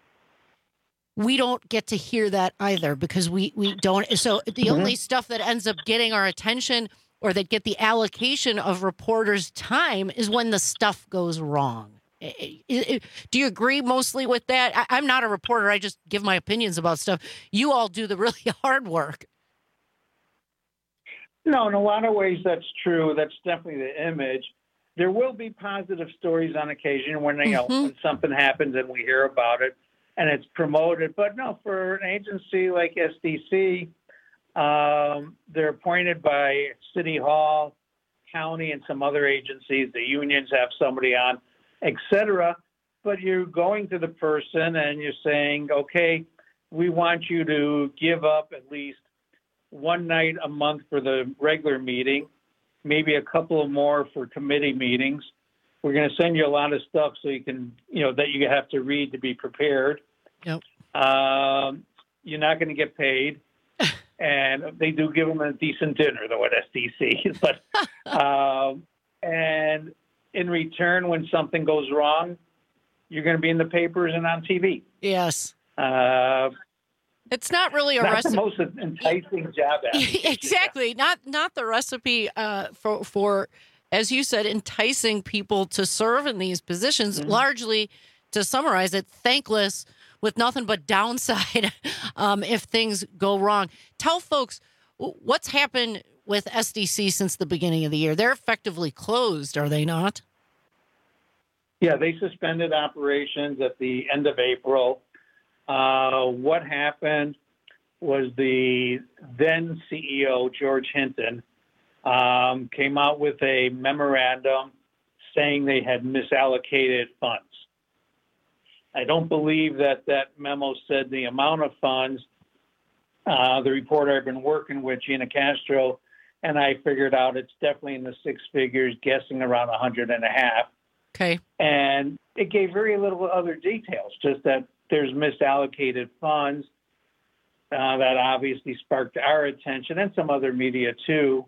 we don't get to hear that either, because we, we don't. So the Mm-hmm. only stuff that ends up getting our attention or that get the allocation of reporters' time is when the stuff goes wrong. I- I- Do you agree mostly with that? I, I'm not a reporter. I just give my opinions about stuff. You all do the really hard work. No, in a lot of ways, that's true. That's definitely the image. There will be positive stories on occasion when, you know, Mhm. when something happens and we hear about it and it's promoted. But no, for an agency like S D C, um, they're appointed by City Hall, county, and some other agencies. The unions have somebody on, et cetera. But you're going to the person and you're saying, okay, we want you to give up at least one night a month for the regular meeting, maybe a couple of more for committee meetings. We're going to send you a lot of stuff so you can, you know, that you have to read to be prepared. Yep. Um, you're not going to get paid. And they do give them a decent dinner, though, at S D C. But um, and in return, when something goes wrong, you're going to be in the papers and on T V. Yes. Uh, It's not really a not recipe. the most enticing job. Exactly. Not not the recipe uh, for for, as you said, enticing people to serve in these positions. Mm-hmm. Largely, to summarize it, thankless, with nothing but downside um, if things go wrong. Tell folks what's happened with S D C since the beginning of the year. They're effectively closed, are they not? Yeah, they suspended operations at the end of April. Uh, what happened was the then C E O, George Hinton, um, came out with a memorandum saying they had misallocated funds. I don't believe that that memo said the amount of funds. Uh, the reporter I've been working with, Gina Castro, and I figured out it's definitely in the six figures, guessing around a hundred and a half. Okay. And it gave very little other details, just that there's misallocated funds. Uh, that obviously sparked our attention and some other media too.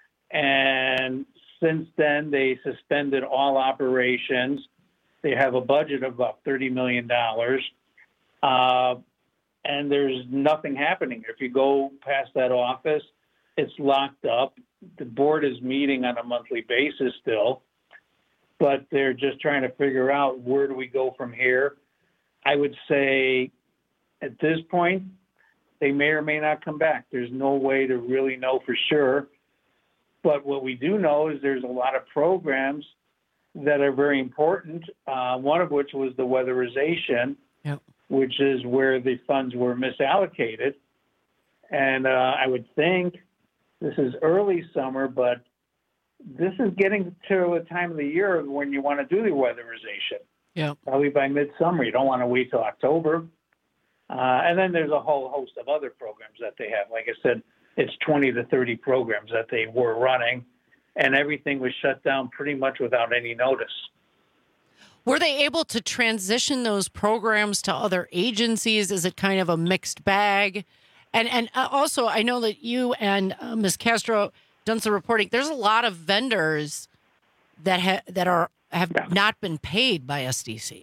And since then, they suspended all operations. They have a budget of about thirty million dollars. Uh, and there's nothing happening. If you go past that office, it's locked up. The board is meeting on a monthly basis still, but they're just trying to figure out where do we go from here. I would say at this point, they may or may not come back. There's no way to really know for sure. But what we do know is there's a lot of programs that are very important, uh, one of which was the weatherization. Yep. which is where the funds were misallocated. And uh, I would think this is early summer, but this is getting to a time of the year when you want to do the weatherization. Yeah. Probably by midsummer. You don't want to wait till October. Uh, and then there's a whole host of other programs that they have. Like I said, it's twenty to thirty programs that they were running, and everything was shut down pretty much without any notice. Were they able to transition those programs to other agencies? Is it kind of a mixed bag? And and also, I know that you and uh, Miz Castro done some reporting. There's a lot of vendors that ha- that are have yeah. not been paid by S D C.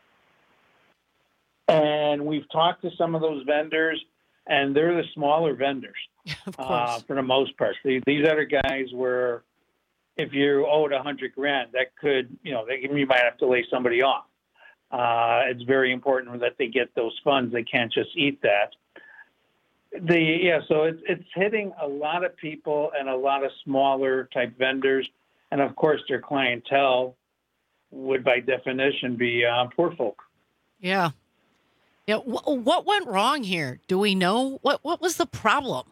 And we've talked to some of those vendors, and they're the smaller vendors, of course. Uh, for the most part. These, these other guys where if you owed a hundred grand, that could, you know, they, you might have to lay somebody off. Uh, it's very important that they get those funds. They can't just eat that. The yeah, so it's it's hitting a lot of people and a lot of smaller type vendors, and of course their clientele would by definition be uh, poor folk. Yeah. Yeah, what went wrong here? Do we know? What what was the problem?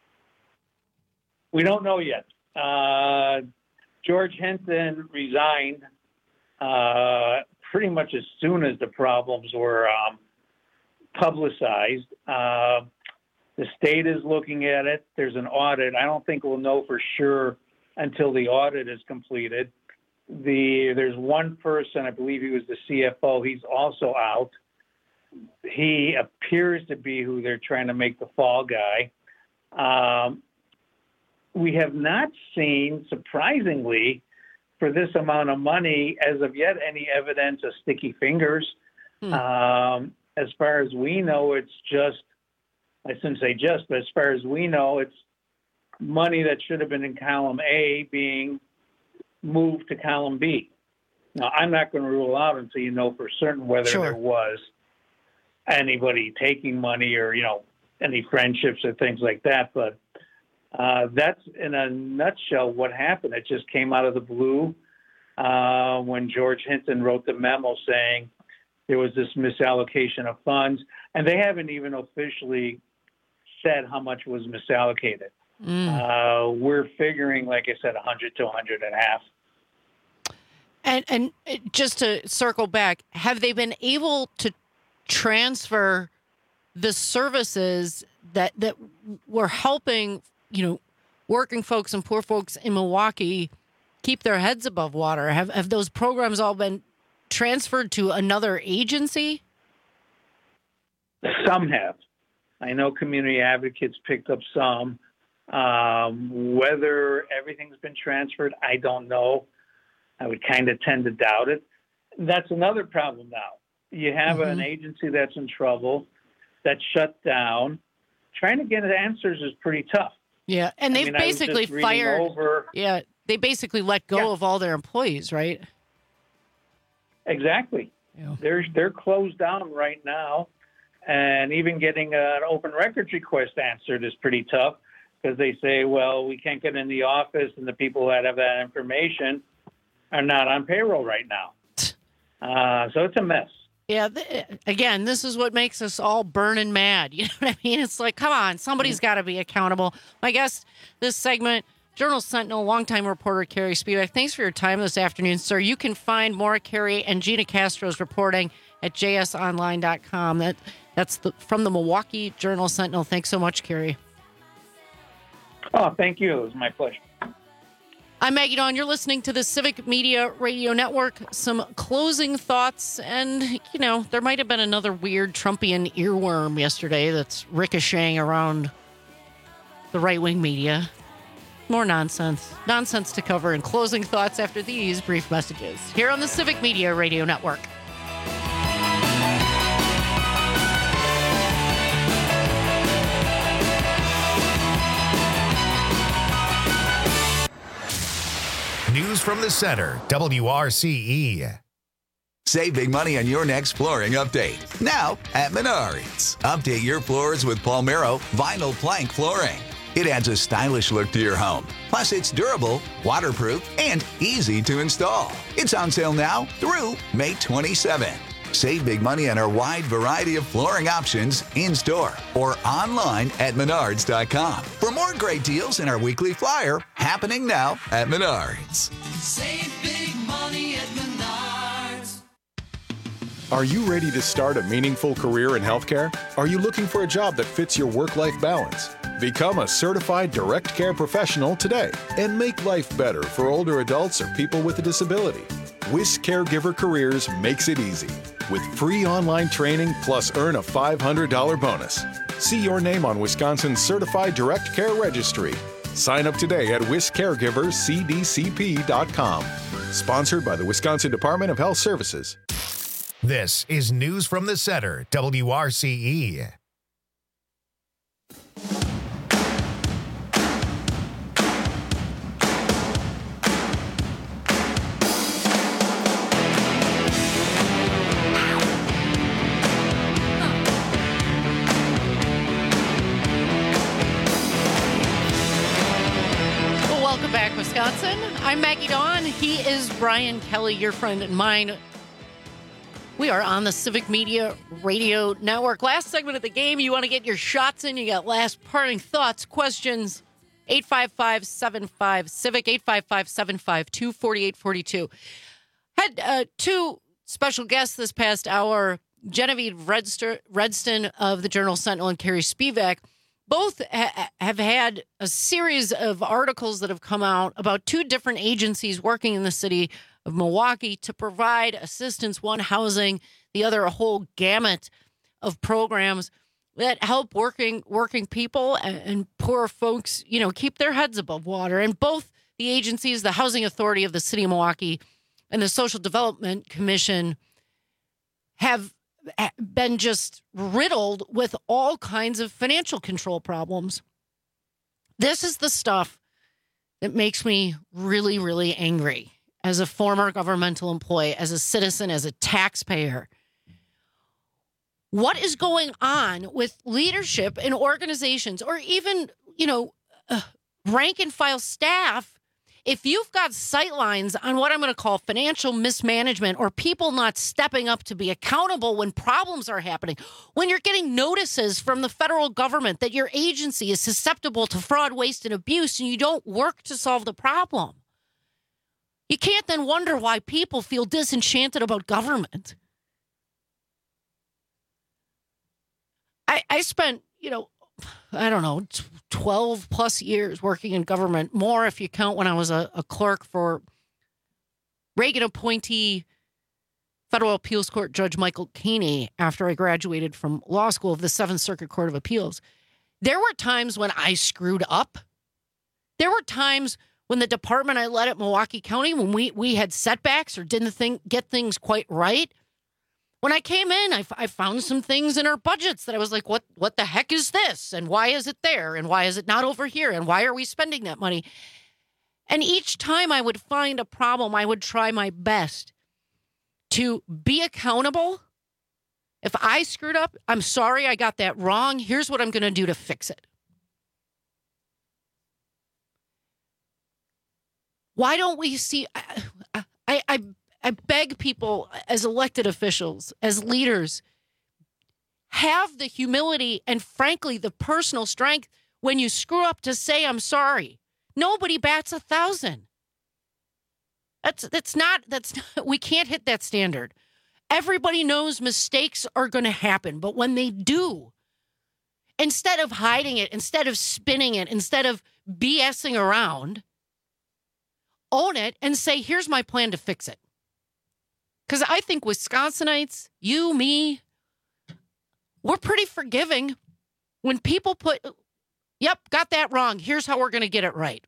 We don't know yet. Uh, George Hinton resigned uh, pretty much as soon as the problems were um, publicized. Uh, the state is looking at it. There's an audit. I don't think we'll know for sure until the audit is completed. The there's one person, I believe he was the C F O. He's also out. He appears to be who they're trying to make the fall guy. Um, we have not seen, surprisingly, for this amount of money, as of yet, any evidence of sticky fingers. Hmm. Um, as far as we know, it's just, I shouldn't say just, but as far as we know, it's money that should have been in column A being moved to column B. Now, I'm not going to rule out until you know for certain whether sure. there was anybody taking money or, you know, any friendships or things like that. But uh, that's in a nutshell what happened. It just came out of the blue uh, when George Hinton wrote the memo saying there was this misallocation of funds, and they haven't even officially said how much was misallocated. Mm. Uh, we're figuring, like I said, one hundred to one hundred and a half. And, and just to circle back, have they been able to transfer the services that that were helping, you know, working folks and poor folks in Milwaukee keep their heads above water? Have have those programs all been transferred to another agency? Some have. I know Community Advocates picked up some. Um, whether everything's been transferred, I don't know. I would kind of tend to doubt it. That's another problem now. You have mm-hmm. an agency that's in trouble, that's shut down. Trying to get answers is pretty tough. Yeah, and they've I mean, basically fired. Over, yeah, they basically let go yeah. of all their employees, right? Exactly. Yeah. They're they're closed down right now, and even getting an open records request answered is pretty tough because they say, well, we can't get in the office, and the people that have that information are not on payroll right now. Uh, so it's a mess. Yeah, th- again, this is what makes us all burning mad. You know what I mean? It's like, come on, somebody's got to be accountable. My guest this segment, Journal Sentinel, longtime reporter Carrie Spivak. Thanks for your time this afternoon, sir. You can find more Carrie and Gina Castro's reporting at j s online dot com. That, that's the, from the Milwaukee Journal Sentinel. Thanks so much, Carrie. Oh, thank you. It was my pleasure. I'm Maggie Dawn. You're listening to the Civic Media Radio Network. Some closing thoughts, and, you know, there might have been another weird Trumpian earworm yesterday that's ricocheting around the right-wing media. More nonsense. Nonsense to cover in closing thoughts after these brief messages here on the Civic Media Radio Network. News from the center, W R C E. Save big money on your next flooring update. Now at Menards. Update your floors with Palmero Vinyl Plank Flooring. It adds a stylish look to your home. Plus, it's durable, waterproof, and easy to install. It's on sale now through May twenty-seventh. Save big money on our wide variety of flooring options in-store or online at menards dot com. For more great deals in our weekly flyer, happening now at Menards. Save big money at Menards. Are you ready to start a meaningful career in healthcare? Are you looking for a job that fits your work-life balance? Become a certified direct care professional today and make life better for older adults or people with a disability. WIS Caregiver Careers makes it easy with free online training plus earn a five hundred dollars bonus. See your name on Wisconsin's Certified Direct Care Registry. Sign up today at wis caregiver c d c p dot com. Sponsored by the Wisconsin Department of Health Services. This is News from the Center, W R C E. Welcome back, Wisconsin. I'm Maggie Dawn. He is Brian Kelly, your friend and mine. We are on the Civic Media Radio Network. Last segment of the game, you want to get your shots in. You got last parting thoughts, questions. eight five five, seven five, Civic, eight five five, seven five two, four eight four two. Had uh, two special guests this past hour, Genevieve Redster, Redston of the Journal Sentinel and Carrie Spivak. Both ha- have had a series of articles that have come out about two different agencies working in the city of Milwaukee to provide assistance, one housing, the other a whole gamut of programs that help working working people and, and poor folks, you know, keep their heads above water. And both the agencies, the Housing Authority of the City of Milwaukee and the Social Development Commission, have been just riddled with all kinds of financial control problems. This is the stuff that makes me really, really angry as a former governmental employee, as a citizen, as a taxpayer. What is going on with leadership in organizations or even, you know, uh, rank and file staff? If you've got sightlines on what I'm going to call financial mismanagement or people not stepping up to be accountable when problems are happening, when you're getting notices from the federal government that your agency is susceptible to fraud, waste, and abuse, and you don't work to solve the problem, you can't then wonder why people feel disenchanted about government. I, I spent, you know, I don't know, twelve plus years working in government, more if you count when I was a, a clerk for Reagan appointee Federal Appeals Court Judge Michael Caney after I graduated from law school of the Seventh Circuit Court of Appeals. There were times when I screwed up. There were times when the department I led at Milwaukee County, when we, we had setbacks or didn't think, get things quite right. When I came in, I, I found some things in our budgets that I was like, what, what the heck is this? And why is it there? And why is it not over here? And why are we spending that money? And each time I would find a problem, I would try my best to be accountable. If I screwed up, I'm sorry I got that wrong. Here's what I'm going to do to fix it. Why don't we see... I, I, I I beg people as elected officials, as leaders, have the humility and, frankly, the personal strength when you screw up to say, I'm sorry. Nobody bats a thousand. That's that's not, that's not, we can't hit that standard. Everybody knows mistakes are going to happen, but when they do, instead of hiding it, instead of spinning it, instead of BSing around, own it and say, here's my plan to fix it. Because I think Wisconsinites, you, me, we're pretty forgiving when people put, yep, got that wrong. Here's how we're going to get it right.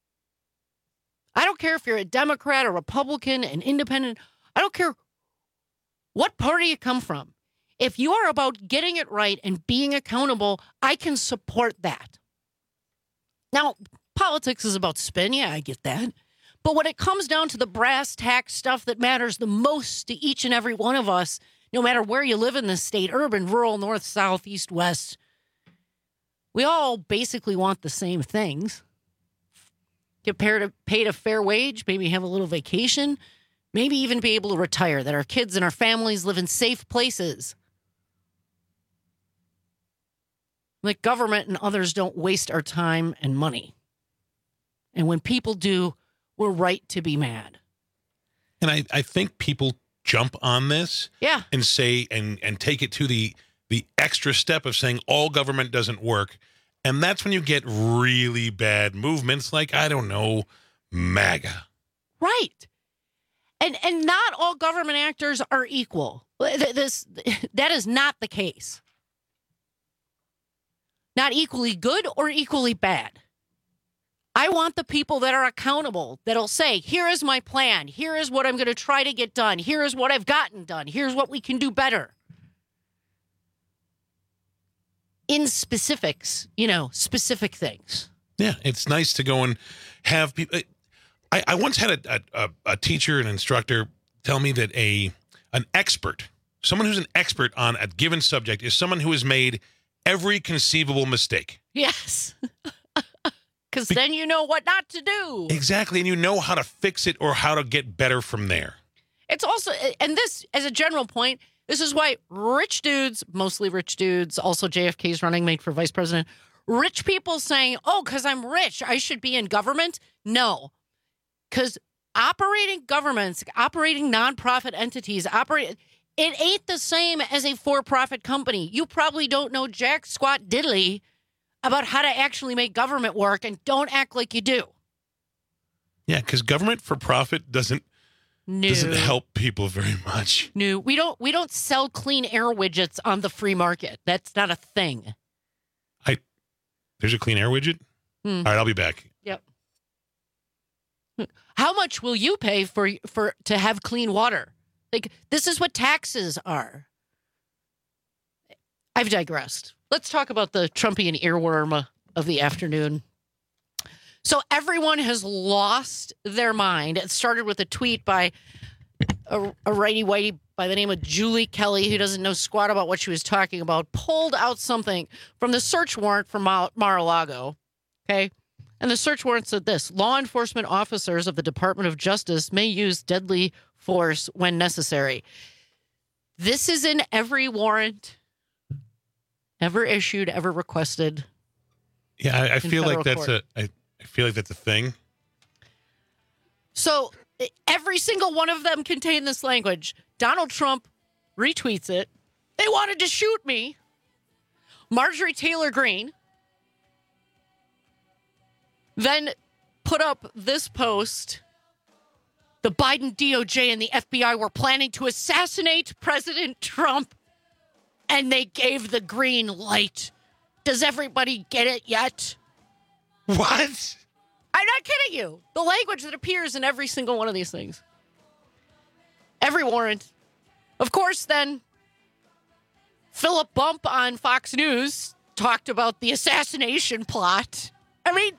I don't care if you're a Democrat, a Republican, an independent. I don't care what party you come from. If you are about getting it right and being accountable, I can support that. Now, politics is about spin. Yeah, I get that. But when it comes down to the brass tack stuff that matters the most to each and every one of us, no matter where you live in this state, urban, rural, north, south, east, west, we all basically want the same things. Get paid a fair wage, maybe have a little vacation, maybe even be able to retire, that our kids and our families live in safe places. Like government and others don't waste our time and money. And when people do, we're right to be mad. And I, I think people jump on this yeah. and say and, and take it to the the extra step of saying all government doesn't work. And that's when you get really bad movements like, I don't know, MAGA. Right. And and not all government actors are equal. This that is not the case. Not equally good or equally bad. I want the people that are accountable, that'll say, here is my plan. Here is what I'm going to try to get done. Here is what I've gotten done. Here's what we can do better. In specifics, you know, specific things. Yeah, it's nice to go and have people. I, I once had a, a, a teacher, an instructor, tell me that a an expert, someone who's an expert on a given subject, is someone who has made every conceivable mistake. Yes. Because then you know what not to do. Exactly, and you know how to fix it or how to get better from there. It's also, and this, as a general point, this is why rich dudes, mostly rich dudes, also J F K's running mate for vice president, rich people saying, oh, because I'm rich, I should be in government. No, because operating governments, operating nonprofit entities, operate, it ain't the same as a for-profit company. You probably don't know jack squat diddly about how to actually make government work, and don't act like you do. Yeah, because government for profit doesn't no. doesn't help people very much. No, we don't. We don't sell clean air widgets on the free market. That's not a thing. I there's a clean air widget. Hmm. All right, I'll be back. Yep. How much will you pay for for to have clean water? Like, this is what taxes are. I've digressed. Let's talk about the Trumpian earworm of the afternoon. So everyone has lost their mind. It started with a tweet by a, a righty-whitey by the name of Julie Kelly, who doesn't know squat about what she was talking about, pulled out something from the search warrant for Mar- Mar-a-Lago, okay? And the search warrant said this: law enforcement officers of the Department of Justice may use deadly force when necessary. This is in every warrant ever issued, ever requested. Yeah, I, I feel like that's court. a. I, I feel like that's a thing. So every single one of them contain this language. Donald Trump retweets it. They wanted to shoot me. Marjorie Taylor Greene then put up this post. The Biden D O J and the F B I were planning to assassinate President Trump, and they gave the green light. Does everybody get it yet? What? I'm not kidding you. The language that appears in every single one of these things. Every warrant. Of course, then, Philip Bump on Fox News talked about the assassination plot. I mean,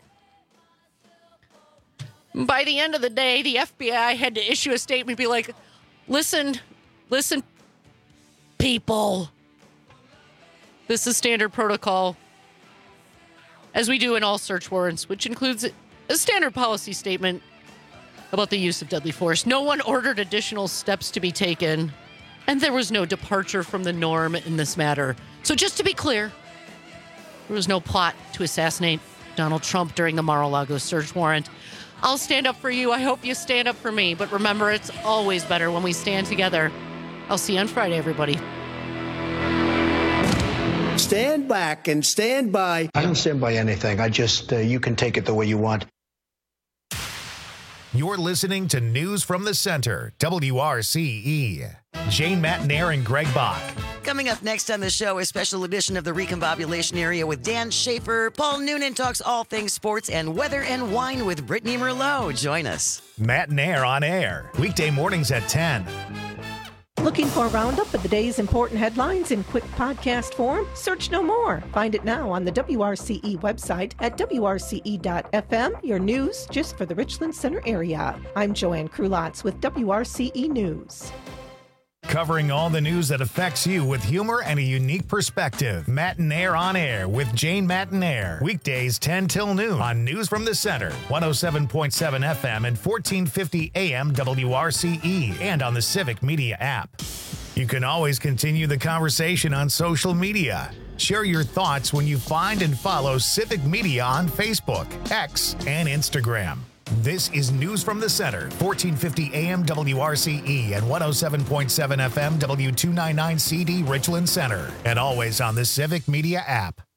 by the end of the day, the F B I had to issue a statement and be like, listen, listen, people. This is standard protocol, as we do in all search warrants, which includes a standard policy statement about the use of deadly force. No one ordered additional steps to be taken, and there was no departure from the norm in this matter. So just to be clear, there was no plot to assassinate Donald Trump during the Mar-a-Lago search warrant. I'll stand up for you. I hope you stand up for me. But remember, it's always better when we stand together. I'll see you on Friday, everybody. Stand back and stand by. I don't stand by anything. I just, uh, you can take it the way you want. You're listening to News from the Center, W R C E. Jane Matnair and Greg Bach. Coming up next on the show, a special edition of the Recombobulation Area with Dan Schaefer. Paul Noonan talks all things sports and weather and wine with Brittany Merlot. Join us. Matnair on air, weekday mornings at ten. Looking for a roundup of the day's important headlines in quick podcast form? Search no more. Find it now on the W R C E website at W R C E dot F M, your news just for the Richland Center area. I'm Joanne Krulotz with W R C E News. covering all the news that affects you with humor and a unique perspective. Matinaire on Air with Jane Matinaire. Weekdays ten till noon on News from the Center, one oh seven point seven F M and fourteen fifty A M W R C E, and on the Civic Media app. You can always continue the conversation on social media. Share your thoughts when you find and follow Civic Media on Facebook, X, and Instagram. This is News from the Center, fourteen fifty A M W R C E and one oh seven point seven F M W two ninety-nine C D Richland Center, and always on the Civic Media app.